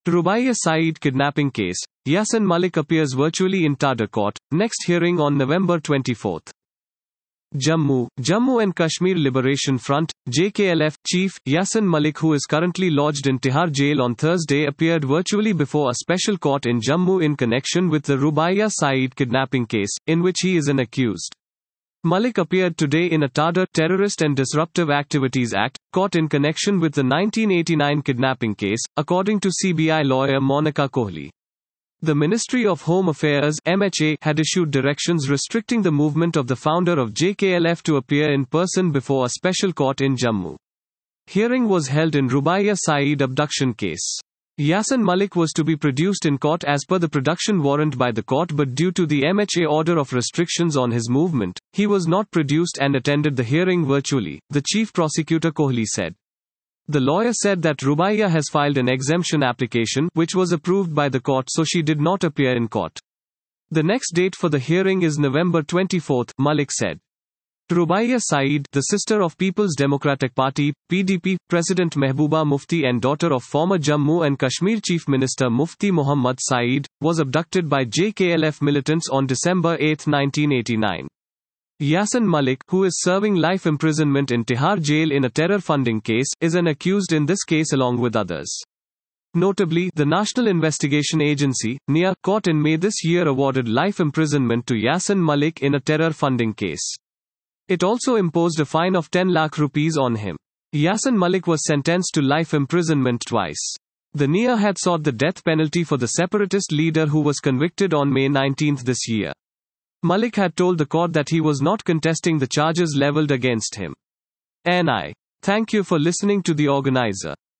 Rubaiyah Saeed kidnapping case. Yasin Malik appears virtually in Tadar court. Next hearing on November 24. Jammu and Kashmir Liberation Front, JKLF, Chief, Yasin Malik, who is currently lodged in Tihar jail on Thursday, appeared virtually before a special court in Jammu in connection with the Rubaiyah Saeed kidnapping case, in which he is an accused. Malik appeared today in a Tadar Terrorist and Disruptive Activities Act court in connection with the 1989 kidnapping case, according to CBI lawyer Monica Kohli. The Ministry of Home Affairs (MHA) had issued directions restricting the movement of the founder of JKLF to appear in person before a special court in Jammu. Hearing was held in Rubaiyah Saeed abduction case. Yasin Malik was to be produced in court as per the production warrant by the court, but due to the MHA order of restrictions on his movement, he was not produced and attended the hearing virtually, the Chief Prosecutor Kohli said. The lawyer said that Rubaiyah has filed an exemption application, which was approved by the court, so she did not appear in court. The next date for the hearing is November 24, Malik said. Rubaiyah Saeed, the sister of People's Democratic Party, PDP, President Mehbooba Mufti and daughter of former Jammu and Kashmir Chief Minister Mufti Muhammad Saeed, was abducted by JKLF militants on December 8, 1989. Yasin Malik, who is serving life imprisonment in Tihar jail in a terror funding case, is an accused in this case along with others. Notably, the National Investigation Agency, NIA, court in May this year awarded life imprisonment to Yasin Malik in a terror funding case. It also imposed a fine of 10 lakh rupees on him. Yasin Malik was sentenced to life imprisonment twice. The NIA had sought the death penalty for the separatist leader who was convicted on May 19 this year. Malik had told the court that he was not contesting the charges leveled against him. NI. Thank you for listening to the organizer.